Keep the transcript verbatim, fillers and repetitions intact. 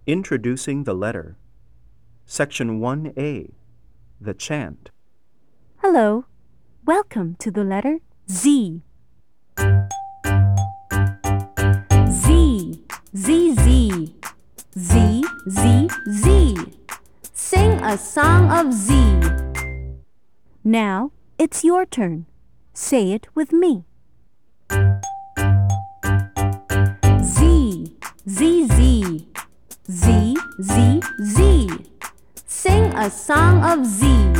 Introducing the letter. Section one A. The chant. Hello. Welcome to the letter Z. Z, Z, Z. Z, Z, Z. Sing a song of Z. Now it's your turn. Say it with me. Z, Z, Z. Z, Z, Z. Sing a song of Z.